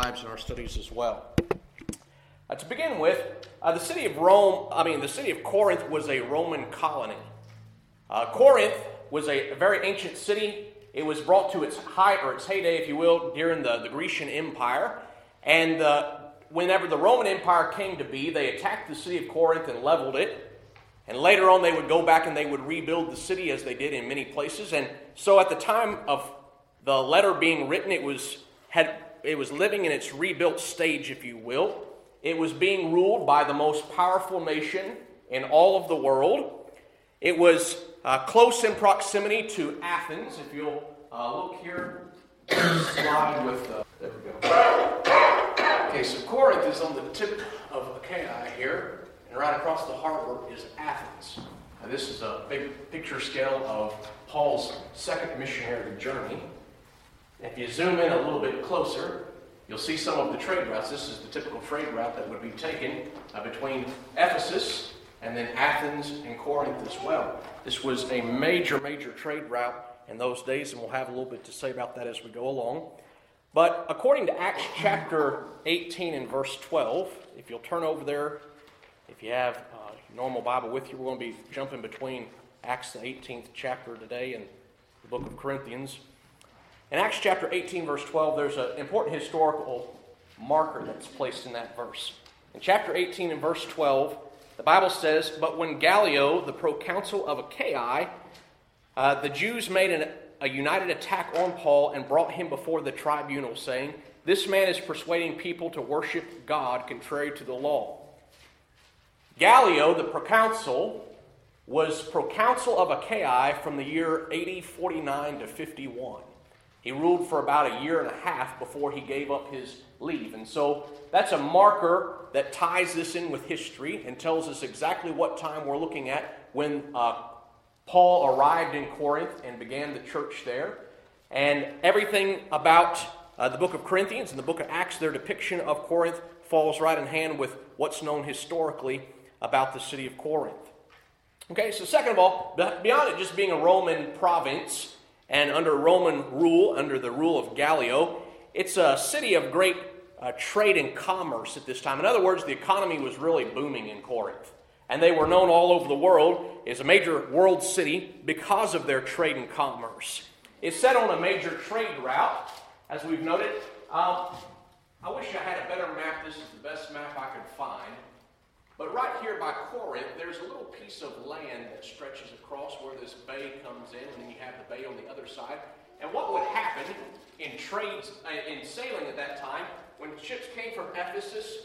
lives and our studies as well. To begin with, the city of Corinth was a Roman colony. Corinth was a very ancient city. It was brought to its heyday, if you will, during the Grecian Empire. And whenever the Roman Empire came to be, they attacked the city of Corinth and leveled it. And later on, they would go back and they would rebuild the city as they did in many places. And so at the time of the letter being written, it was living in its rebuilt stage, if you will. It was being ruled by the most powerful nation in all of the world. It was close in proximity to Athens. If you'll look here, slide with there we go. Okay, so Corinth is on the tip of Achaia here, and right across the harbor is Athens. Now, this is a big picture scale of Paul's second missionary journey. If you zoom in a little bit closer, you'll see some of the trade routes. This is the typical trade route that would be taken between Ephesus and then Athens and Corinth as well. This was a major trade route in those days, and we'll have a little bit to say about that as we go along. But according to Acts chapter 18 and verse 12, if you'll turn over there, if you have your normal Bible with you, we're going to be jumping between Acts the 18th chapter today and the book of Corinthians. In Acts chapter 18, verse 12, there's an important historical marker that's placed in that verse. In chapter 18 and verse 12, the Bible says, "But when Gallio, the proconsul of Achaia, the Jews made a united attack on Paul and brought him before the tribunal, saying, 'This man is persuading people to worship God contrary to the law.'" Gallio, the proconsul, was proconsul of Achaia from the year 49 to 51. He ruled for about a year and a half before he gave up his leave. And so that's a marker that ties this in with history and tells us exactly what time we're looking at when Paul arrived in Corinth and began the church there. And everything about the book of Corinthians and the book of Acts, their depiction of Corinth falls right in hand with what's known historically about the city of Corinth. Okay, so second of all, beyond it just being a Roman province, and under Roman rule, under the rule of Gallio, it's a city of great trade and commerce at this time. In other words, the economy was really booming in Corinth. And they were known all over the world as a major world city because of their trade and commerce. It's set on a major trade route, as we've noted. I wish I had a better map. This is the best map I could find. But right here by Corinth, there's a little piece of land that stretches across where this bay comes in, and then you have the bay on the other side. And what would happen in trades, in sailing at that time, when ships came from Ephesus,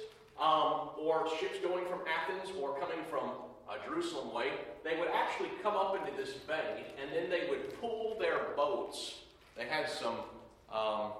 or ships going from Athens, or coming from Jerusalem way, they would actually come up into this bay, and then they would pull their boats. They had some kind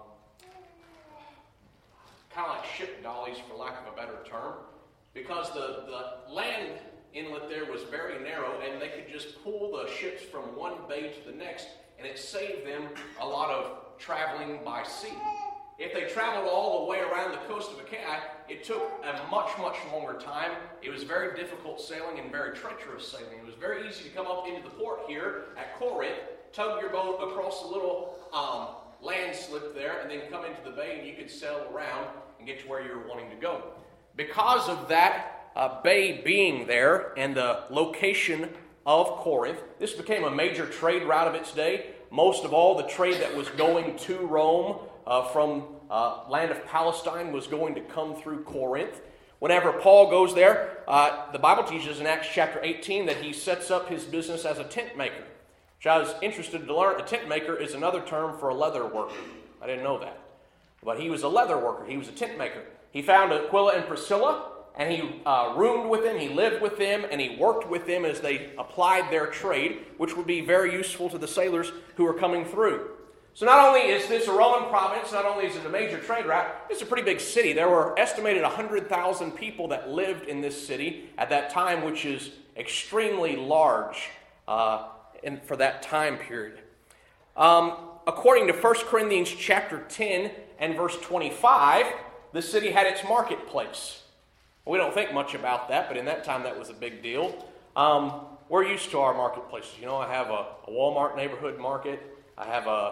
of like ship dollies, for lack of a better term, because the land inlet there was very narrow, and they could just pull the ships from one bay to the next, and it saved them a lot of traveling by sea. If they traveled all the way around the coast of Achaia, it took a much longer time. It was very difficult sailing and very treacherous sailing. It was very easy to come up into the port here at Corinth, tug your boat across a little landslip there, and then come into the bay, and you could sail around and get to where you were wanting to go. Because of that bay being there and the location of Corinth, this became a major trade route of its day. Most of all, the trade that was going to Rome from land of Palestine was going to come through Corinth. Whenever Paul goes there, the Bible teaches in Acts chapter 18 that he sets up his business as a tent maker, which I was interested to learn. A tent maker is another term for a leather worker. I didn't know that. But he was a leather worker. He was a tent maker. He found Aquila and Priscilla, and he roomed with them, he lived with them, and he worked with them as they applied their trade, which would be very useful to the sailors who were coming through. So not only is this a Roman province, not only is it a major trade route, it's a pretty big city. There were estimated 100,000 people that lived in this city at that time, which is extremely large for that time period. According to 1 Corinthians chapter 10 and verse 25, the city had its marketplace. We don't think much about that, but in that time that was a big deal. We're used to our marketplaces. You know, I have a Walmart neighborhood market. I have a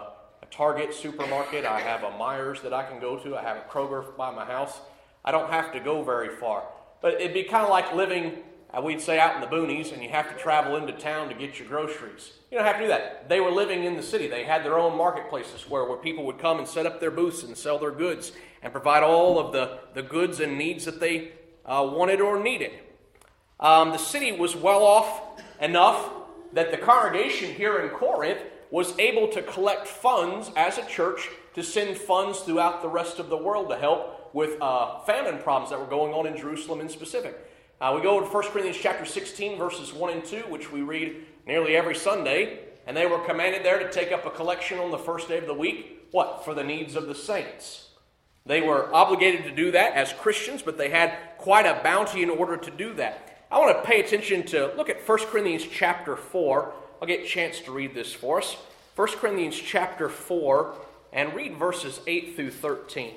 Target supermarket. I have a Myers that I can go to. I have a Kroger by my house. I don't have to go very far. But it'd be kind of like living, we'd say, out in the boonies, and you have to travel into town to get your groceries. You don't have to do that. They were living in the city. They had their own marketplaces where people would come and set up their booths and sell their goods and provide all of the goods and needs that they wanted or needed. The city was well off enough that the congregation here in Corinth was able to collect funds as a church to send funds throughout the rest of the world to help with famine problems that were going on in Jerusalem in specific. We go to 1 Corinthians chapter 16, verses 1 and 2, which we read nearly every Sunday. And they were commanded there to take up a collection on the first day of the week. What? For the needs of the saints. They were obligated to do that as Christians, but they had quite a bounty in order to do that. I want to pay attention to, look at 1 Corinthians chapter 4. I'll get a chance to read this for us. 1 Corinthians chapter 4, and read verses 8 through 13.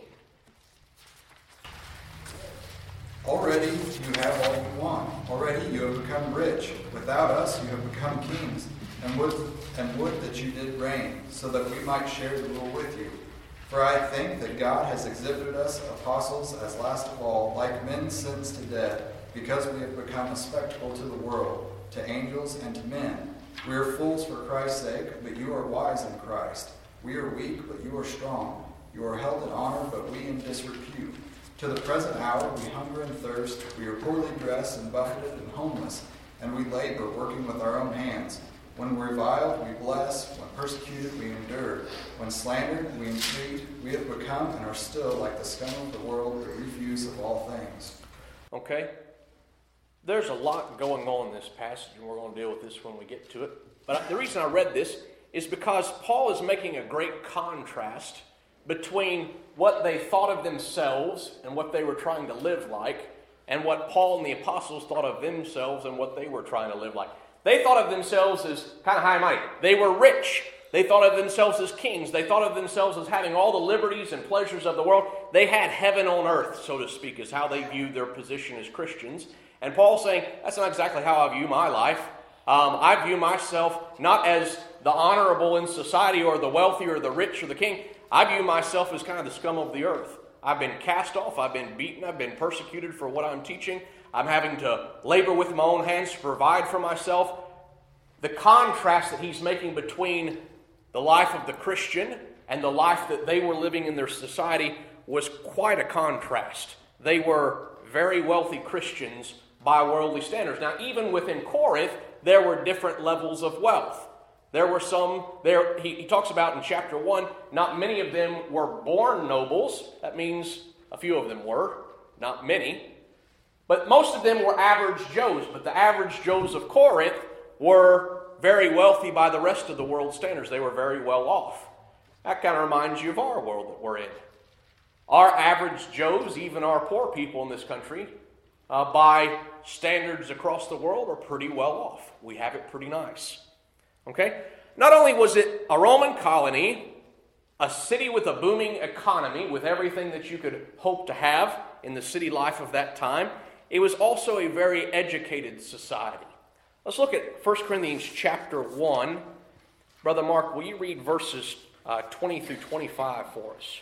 Already you have all you want. Already you have become rich. Without us you have become kings, and would that you did reign, so that we might share the rule with you. For I think that God has exhibited us apostles as last of all, like men sentenced to death, because we have become a spectacle to the world, to angels and to men. We are fools for Christ's sake, but you are wise in Christ. We are weak, but you are strong. You are held in honor, but we in disrepute. To the present hour we hunger and thirst. We are poorly dressed and buffeted and homeless, and we labor, working with our own hands. When reviled, we bless. When persecuted, we endure. When slandered, we entreat. We have become and are still like the scum of the world, the refuse of all things. Okay. There's a lot going on in this passage, and we're going to deal with this when we get to it. But the reason I read this is because Paul is making a great contrast between what they thought of themselves and what they were trying to live like, and what Paul and the apostles thought of themselves and what they were trying to live like. They thought of themselves as kind of high and mighty. They were rich. They thought of themselves as kings. They thought of themselves as having all the liberties and pleasures of the world. They had heaven on earth, so to speak, is how they viewed their position as Christians. And Paul's saying, that's not exactly how I view my life. I view myself not as the honorable in society or the wealthy or the rich or the king. I view myself as kind of the scum of the earth. I've been cast off. I've been beaten. I've been persecuted for what I'm teaching. I'm having to labor with my own hands to provide for myself. The contrast that he's making between the life of the Christian and the life that they were living in their society was quite a contrast. They were very wealthy Christians by worldly standards. Now, even within Corinth, there were different levels of wealth. There were some, he talks about in chapter 1, not many of them were born nobles. That means a few of them were, not many. But most of them were average Joes. But the average Joes of Corinth were very wealthy by the rest of the world's standards. They were very well off. That kind of reminds you of our world that we're in. Our average Joes, even our poor people in this country, by standards across the world, are pretty well off. We have it pretty nice. Okay? Not only was it a Roman colony, a city with a booming economy, with everything that you could hope to have in the city life of that time, it was also a very educated society. Let's look at 1 Corinthians chapter 1. Brother Mark, will you read verses 20 through 25 for us?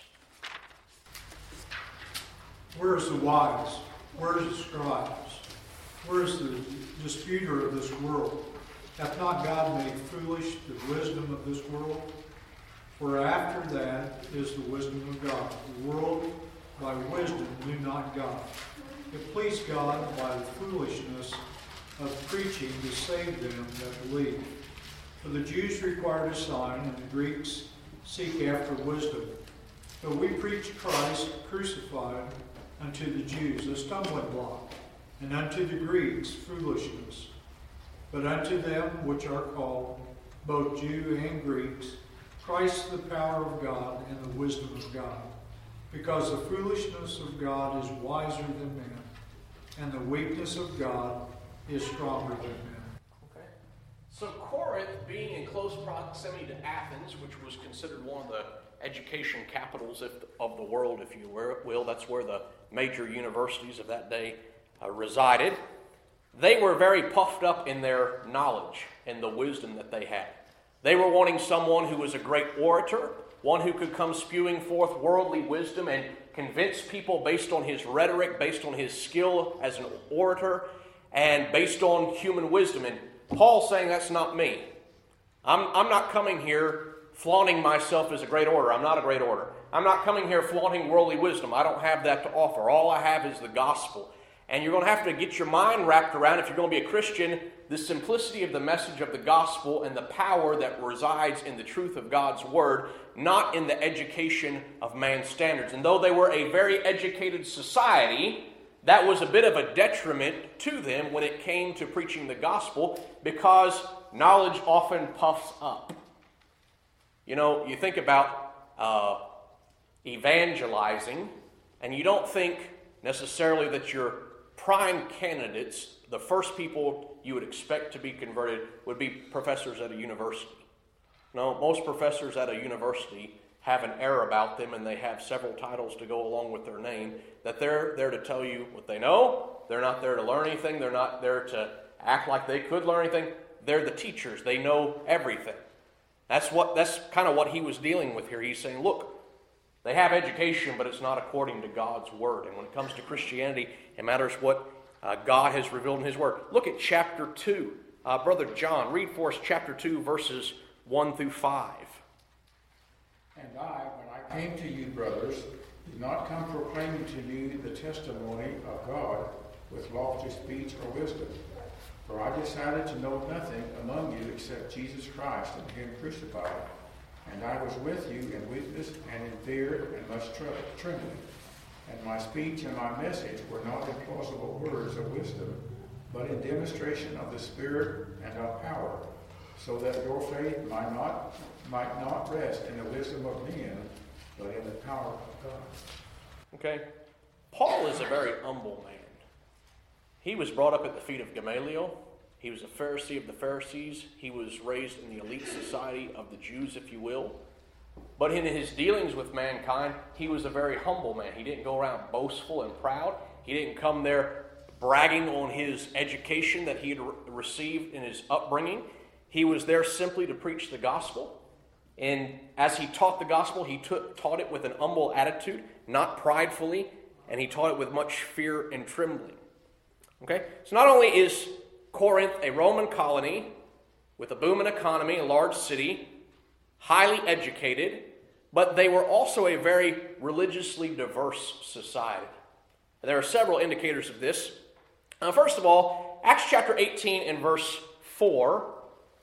Where is the wise? Where is the scribes? Where is the disputer of this world? Hath not God made foolish the wisdom of this world? For after that is the wisdom of God. The world by wisdom knew not God. It pleased God by the foolishness of preaching to save them that believe. For the Jews required a sign, and the Greeks seek after wisdom. But we preach Christ crucified, unto the Jews a stumbling block, and unto the Greeks foolishness. But unto them which are called, both Jew and Greeks, Christ the power of God and the wisdom of God. Because the foolishness of God is wiser than men, and the weakness of God is stronger than men. Okay. So Corinth, being in close proximity to Athens, which was considered one of the education capitals of the world, if you will, that's where the major universities of that day resided. They were very puffed up in their knowledge and the wisdom that they had. They were wanting someone who was a great orator, one who could come spewing forth worldly wisdom and convince people based on his rhetoric, based on his skill as an orator, and based on human wisdom. And Paul's saying that's not me. I'm not coming here flaunting myself as a great orator. I'm not a great orator. I'm not coming here flaunting worldly wisdom. I don't have that to offer. All I have is the gospel. And you're going to have to get your mind wrapped around, if you're going to be a Christian, the simplicity of the message of the gospel and the power that resides in the truth of God's word, not in the education of man's standards. And though they were a very educated society, that was a bit of a detriment to them when it came to preaching the gospel, because knowledge often puffs up. You know, you think about evangelizing, and you don't think necessarily that your prime candidates, the first people you would expect to be converted, would be professors at a university. No, most professors at a university have an air about them, and they have several titles to go along with their name, that they're there to tell you what they know. They're not there to learn anything. They're not there to act like they could learn anything. They're the teachers. They know everything. That's kind of what he was dealing with here. He's saying, look, they have education, but it's not according to God's word. And when it comes to Christianity, it matters what God has revealed in his word. Look at chapter 2. Brother John, read for us chapter 2, verses 1 through 5. And I, when I came to you, brothers, did not come proclaiming to you the testimony of God with lofty speech or wisdom. For I decided to know nothing among you except Jesus Christ and him crucified. And I was with you in weakness and in fear and much trembling. And my speech and my message were not in plausible words of wisdom, but in demonstration of the Spirit and of power, so that your faith might not rest in the wisdom of men, but in the power of God. Okay? Paul is a very humble man. He was brought up at the feet of Gamaliel. He was a Pharisee of the Pharisees. He was raised in the elite society of the Jews, if you will. But in his dealings with mankind, he was a very humble man. He didn't go around boastful and proud. He didn't come there bragging on his education that he had received in his upbringing. He was there simply to preach the gospel. And as he taught the gospel, he taught it with an humble attitude, not pridefully, and he taught it with much fear and trembling. Okay? So not only is Corinth a Roman colony with a booming economy, a large city, highly educated, but they were also a very religiously diverse society. And there are several indicators of this. First of all, Acts chapter 18 and verse 4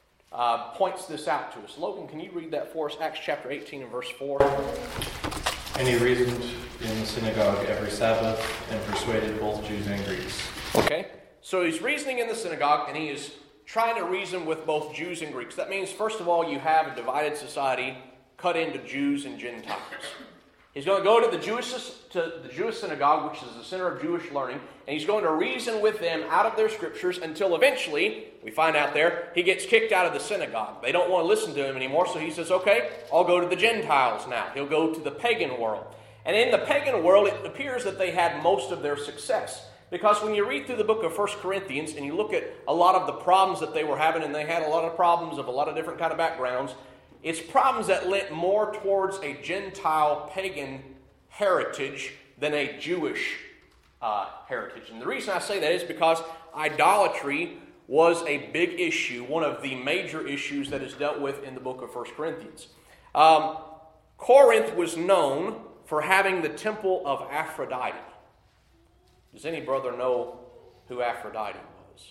points this out to us. Logan, can you read that for us? Acts chapter 18 and verse 4. And he reasoned in the synagogue every Sabbath and persuaded both Jews and Greeks. Okay, so he's reasoning in the synagogue, and he is trying to reason with both Jews and Greeks. That means, first of all, you have a divided society cut into Jews and Gentiles. He's going to go to the Jewish synagogue, which is the center of Jewish learning, and he's going to reason with them out of their scriptures until eventually, we find out there, he gets kicked out of the synagogue. They don't want to listen to him anymore, so he says, okay, I'll go to the Gentiles now. He'll go to the pagan world. And in the pagan world, it appears that they had most of their success. Because when you read through the book of 1 Corinthians and you look at a lot of the problems that they were having, and they had a lot of problems of a lot of different kind of backgrounds, it's problems that lent more towards a Gentile pagan heritage than a Jewish heritage. And the reason I say that is because idolatry was a big issue, one of the major issues that is dealt with in the book of 1 Corinthians. Corinth was known for having the temple of Aphrodite. Does any brother know who Aphrodite was?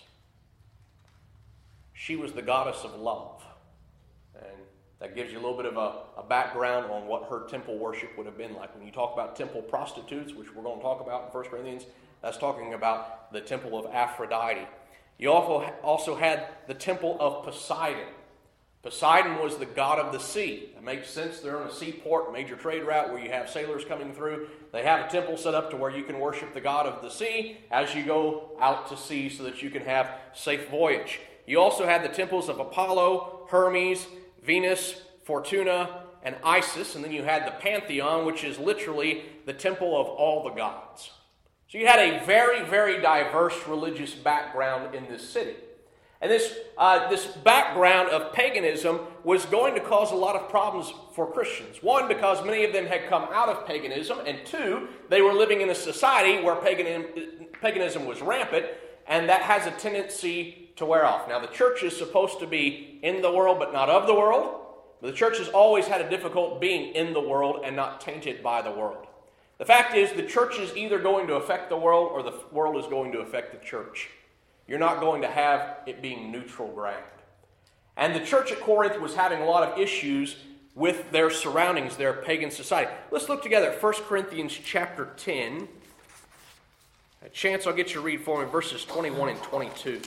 She was the goddess of love. And that gives you a little bit of a background on what her temple worship would have been like. When you talk about temple prostitutes, which we're going to talk about in 1 Corinthians, that's talking about the temple of Aphrodite. You also had the temple of Poseidon. Poseidon was the god of the sea. That makes sense. They're on a seaport, major trade route where you have sailors coming through. They have a temple set up to where you can worship the god of the sea as you go out to sea so that you can have safe voyage. You also had the temples of Apollo, Hermes, Venus, Fortuna, and Isis. And then you had the Pantheon, which is literally the temple of all the gods. So you had a very, very diverse religious background in this city. And this background of paganism was going to cause a lot of problems for Christians. One, because many of them had come out of paganism, and two, they were living in a society where paganism was rampant, and that has a tendency to wear off. Now, the church is supposed to be in the world, but not of the world. But the church has always had a difficult being in the world and not tainted by the world. The fact is, the church is either going to affect the world or the world is going to affect the church. You're not going to have it being neutral ground. And the church at Corinth was having a lot of issues with their surroundings, their pagan society. Let's look together at 1 Corinthians chapter 10. A chance I'll get you to read for me verses 21 and 22.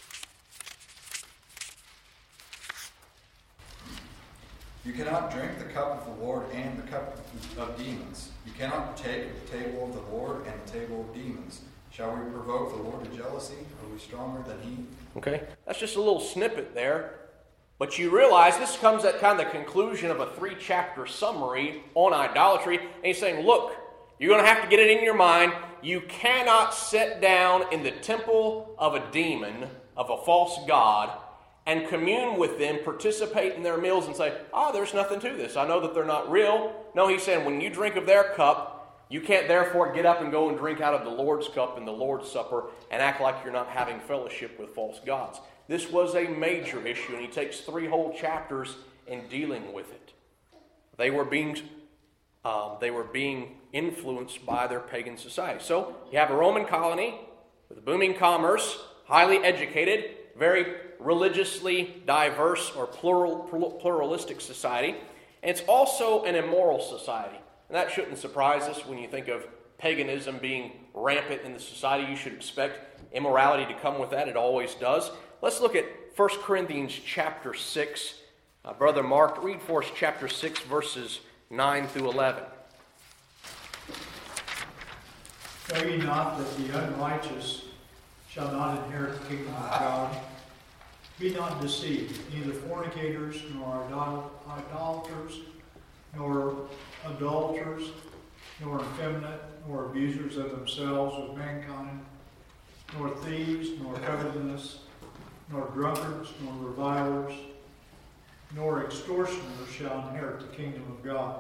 You cannot drink the cup of the Lord and the cup of demons. You cannot take the table of the Lord and the table of demons. Shall we provoke the Lord to jealousy? Are we stronger than he? Okay, that's just a little snippet there. But you realize this comes at kind of the conclusion of a 3-chapter summary on idolatry. And he's saying, look, you're going to have to get it in your mind. You cannot sit down in the temple of a demon, of a false god, and commune with them, participate in their meals, and say, there's nothing to this. I know that they're not real. No, he's saying when you drink of their cup, you can't therefore get up and go and drink out of the Lord's cup and the Lord's supper and act like you're not having fellowship with false gods. This was a major issue, and he takes 3 whole chapters in dealing with it. They were being influenced by their pagan society. So you have a Roman colony with a booming commerce, highly educated, very religiously diverse or pluralistic society. And it's also an immoral society. And that shouldn't surprise us when you think of paganism being rampant in the society. You should expect immorality to come with that. It always does. Let's look at 1 Corinthians chapter 6. Brother Mark, read for us chapter 6, verses 9 through 11. Know ye not that the unrighteous shall not inherit the kingdom of God? Be not deceived, neither fornicators, nor idolaters, nor adulterers, nor effeminate, nor abusers of themselves with mankind, nor thieves, nor covetous, nor drunkards, nor revilers, nor extortioners shall inherit the kingdom of God.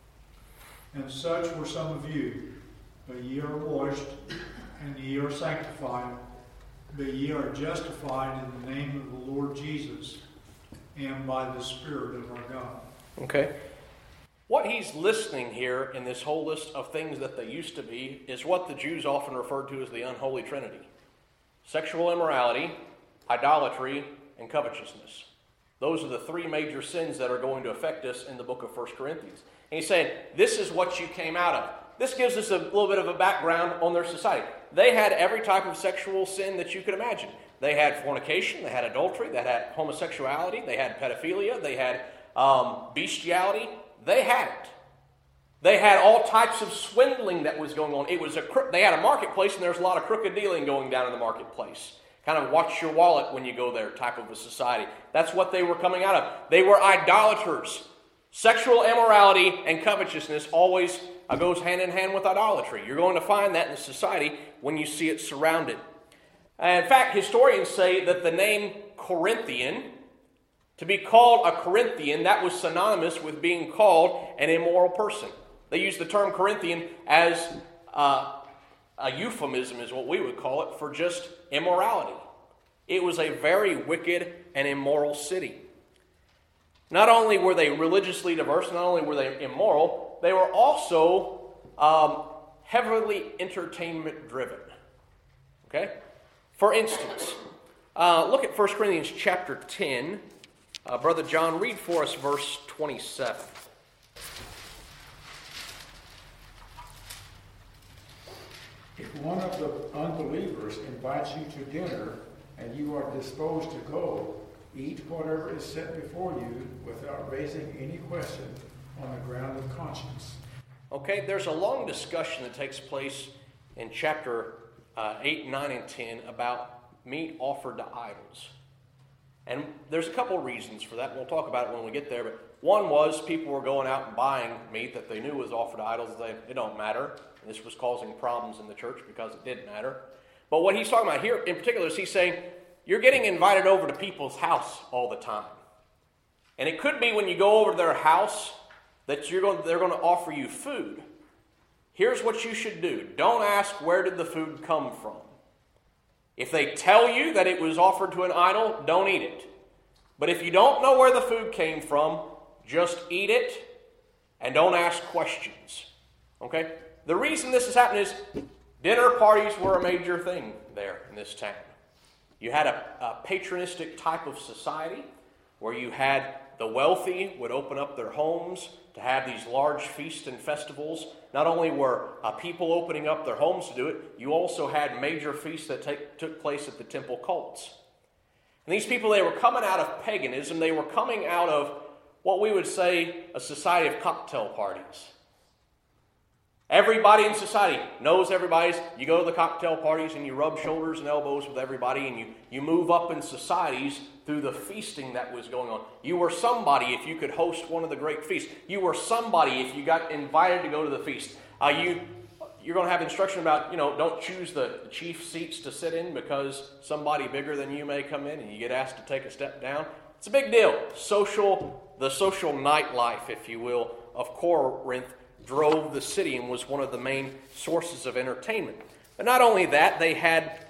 And such were some of you, but ye are washed, and ye are sanctified, but ye are justified in the name of the Lord Jesus, and by the Spirit of our God. Okay. What he's listing here in this whole list of things that they used to be is what the Jews often referred to as the unholy trinity. Sexual immorality, idolatry, and covetousness. Those are the 3 major sins that are going to affect us in the book of 1 Corinthians. And he's saying, this is what you came out of. This gives us a little bit of a background on their society. They had every type of sexual sin that you could imagine. They had fornication, they had adultery, they had homosexuality, they had pedophilia, they had bestiality. They had it. They had all types of swindling that was going on. They had a marketplace, and there's a lot of crooked dealing going down in the marketplace. Kind of watch your wallet when you go there type of a society. That's what they were coming out of. They were idolaters. Sexual immorality and covetousness always goes hand in hand with idolatry. You're going to find that in the society when you see it surrounded. In fact, historians say that the name Corinthian, to be called a Corinthian, that was synonymous with being called an immoral person. They use the term Corinthian as a euphemism, is what we would call it, for just immorality. It was a very wicked and immoral city. Not only were they religiously diverse, not only were they immoral, they were also heavily entertainment driven. Okay? For instance, look at 1 Corinthians chapter 10. Brother John, read for us verse 27. If one of the unbelievers invites you to dinner and you are disposed to go, eat whatever is set before you without raising any question on the ground of conscience. Okay, there's a long discussion that takes place in chapter 8, 9, and 10 about meat offered to idols. And there's a couple reasons for that. We'll talk about it when we get there. But one was people were going out and buying meat that they knew was offered to idols. It don't matter. And this was causing problems in the church because it did matter. But what he's talking about here in particular is he's saying, you're getting invited over to people's house all the time. And it could be when you go over to their house that they're going to offer you food. Here's what you should do. Don't ask, where did the food come from? If they tell you that it was offered to an idol, don't eat it. But if you don't know where the food came from, just eat it and don't ask questions. Okay? The reason this is happening is dinner parties were a major thing there in this town. You had a patronistic type of society where you had the wealthy would open up their homes to have these large feasts and festivals. Not only were people opening up their homes to do it, you also had major feasts that took place at the temple cults. And these people, they were coming out of paganism. They were coming out of what we would say a society of cocktail parties. Everybody in society knows everybody's. You go to the cocktail parties and you rub shoulders and elbows with everybody, and you move up in societies through the feasting that was going on. You were somebody if you could host one of the great feasts. You were somebody if you got invited to go to the feast. You're going to have instruction about, don't choose the chief seats to sit in because somebody bigger than you may come in and you get asked to take a step down. It's a big deal. The social nightlife, if you will, of Corinth drove the city and was one of the main sources of entertainment. But not only that, they had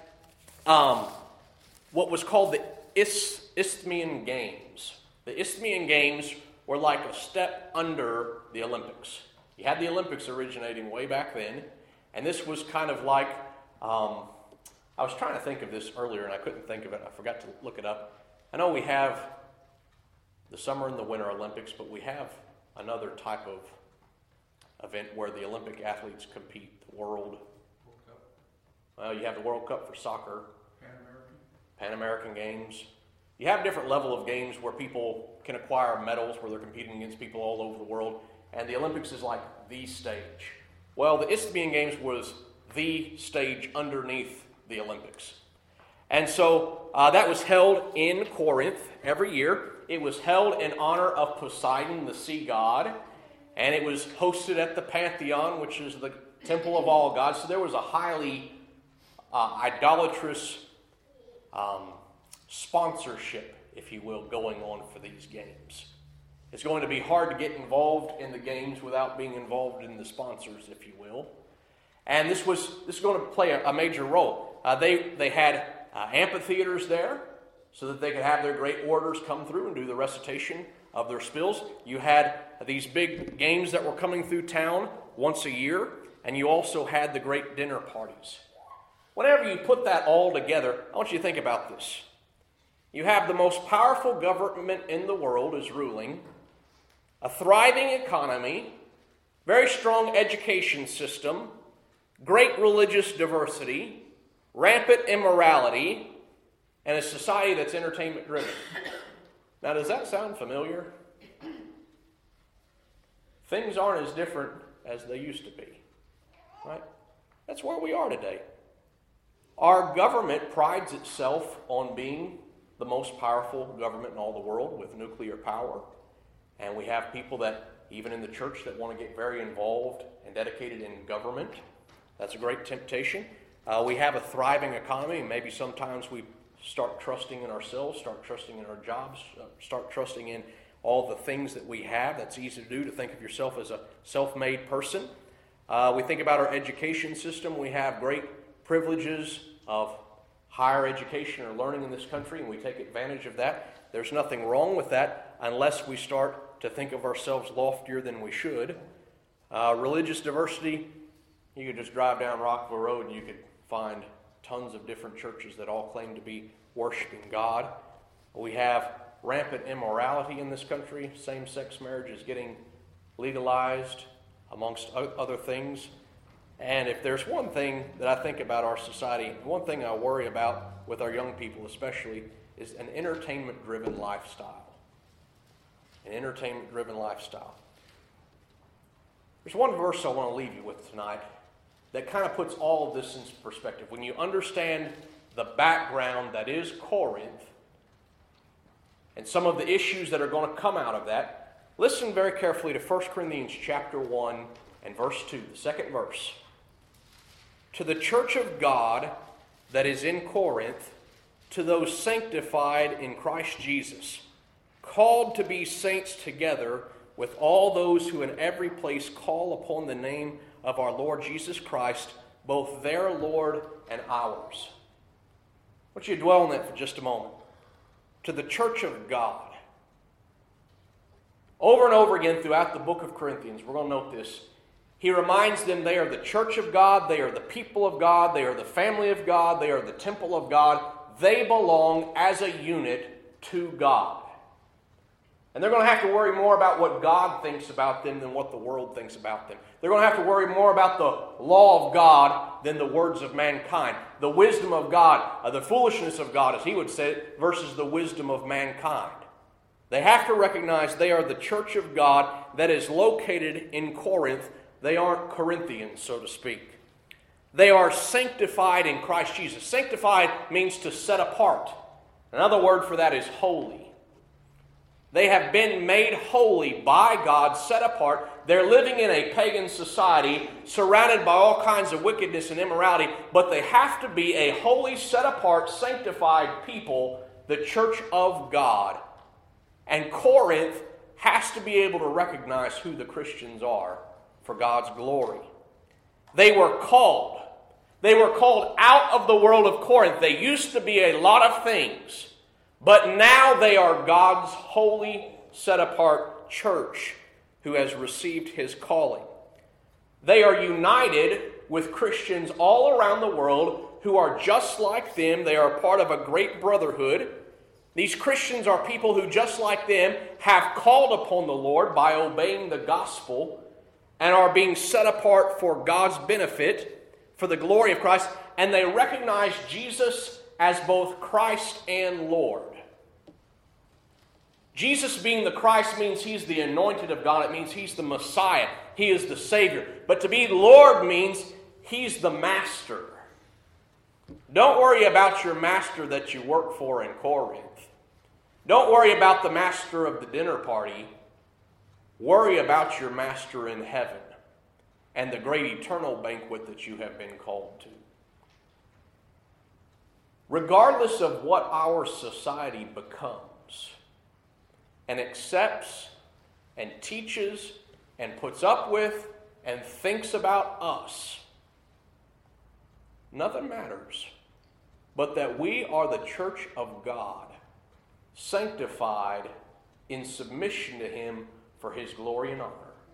what was called the Isthmian Games. The Isthmian Games were like a step under the Olympics. You had the Olympics originating way back then, and this was kind of like, I was trying to think of this earlier and I couldn't think of it. I forgot to look it up. I know we have the Summer and the Winter Olympics, but we have another type of event where the Olympic athletes compete, the World Cup. Well, you have the World Cup for soccer. Pan American Games. You have different level of games where people can acquire medals, where they're competing against people all over the world. And the Olympics is like the stage. Well, the Isthmian Games was the stage underneath the Olympics. And so that was held in Corinth every year. It was held in honor of Poseidon, the sea god. And it was hosted at the Pantheon, which is the temple of all gods. So there was a highly idolatrous sponsorship, if you will, going on for these games. It's going to be hard to get involved in the games without being involved in the sponsors, if you will. And this is going to play a major role. They had amphitheaters there so that they could have their great orators come through and do the recitation of their spills. You had these big games that were coming through town once a year, and you also had the great dinner parties. Whenever you put that all together, I want you to think about this. You have the most powerful government in the world is ruling, a thriving economy, very strong education system, great religious diversity, rampant immorality, and a society that's entertainment driven. Now, does that sound familiar? Things aren't as different as they used to be, right? That's where we are today. Our government prides itself on being the most powerful government in all the world with nuclear power. And we have people that, even in the church, that want to get very involved and dedicated in government. That's a great temptation. We have a thriving economy, and maybe sometimes we start trusting in ourselves, start trusting in our jobs, start trusting in all the things that we have. That's easy to do, to think of yourself as a self-made person. We think about our education system. We have great privileges of higher education or learning in this country, and we take advantage of that. There's nothing wrong with that unless we start to think of ourselves loftier than we should. Religious diversity, you could just drive down Rockville Road and you could find tons of different churches that all claim to be worshiping God. We have rampant immorality in this country. Same-sex marriage is getting legalized, amongst other things. And if there's one thing that I think about our society, one thing I worry about with our young people especially, is an entertainment-driven lifestyle. An entertainment-driven lifestyle. There's one verse I want to leave you with tonight that kind of puts all of this in perspective. When you understand the background that is Corinth and some of the issues that are going to come out of that, listen very carefully to 1 Corinthians chapter 1 and verse 2, the second verse. To the church of God that is in Corinth, to those sanctified in Christ Jesus, called to be saints together with all those who in every place call upon the name of our Lord Jesus Christ, both their Lord and ours. I want you to dwell on that for just a moment. To the church of God. Over and over again throughout the book of Corinthians, we're going to note this. He reminds them they are the church of God, they are the people of God, they are the family of God, they are the temple of God. They belong as a unit to God. And they're going to have to worry more about what God thinks about them than what the world thinks about them. They're going to have to worry more about the law of God than the words of mankind. The wisdom of God, the foolishness of God, as he would say it, versus the wisdom of mankind. They have to recognize they are the church of God that is located in Corinth. They aren't Corinthians, so to speak. They are sanctified in Christ Jesus. Sanctified means to set apart. Another word for that is holy. They have been made holy by God, set apart. They're living in a pagan society, surrounded by all kinds of wickedness and immorality, but they have to be a holy, set apart, sanctified people, the church of God. And Corinth has to be able to recognize who the Christians are for God's glory. They were called. They were called out of the world of Corinth. They used to be a lot of things. But now they are God's holy, set-apart church who has received his calling. They are united with Christians all around the world who are just like them. They are part of a great brotherhood. These Christians are people who, just like them, have called upon the Lord by obeying the gospel and are being set apart for God's benefit, for the glory of Christ, and they recognize Jesus as both Christ and Lord. Jesus being the Christ means he's the anointed of God. It means he's the Messiah. He is the Savior. But to be Lord means he's the master. Don't worry about your master that you work for in Corinth. Don't worry about the master of the dinner party. Worry about your master in heaven and the great eternal banquet that you have been called to. Regardless of what our society becomes and accepts and teaches and puts up with and thinks about us, nothing matters but that we are the church of God, sanctified in submission to him for his glory and honor.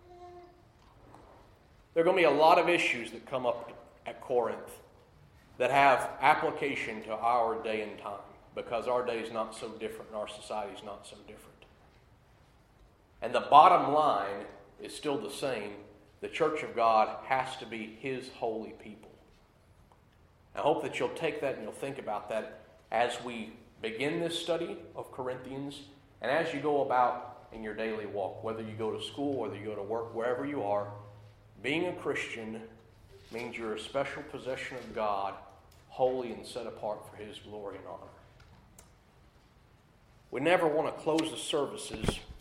There are going to be a lot of issues that come up at Corinth that have application to our day and time, because our day is not so different and our society is not so different. And the bottom line is still the same. The church of God has to be his holy people. I hope that you'll take that and you'll think about that as we begin this study of Corinthians and as you go about in your daily walk, whether you go to school, whether you go to work, wherever you are. Being a Christian means you're a special possession of God, holy and set apart for his glory and honor. We never want to close the services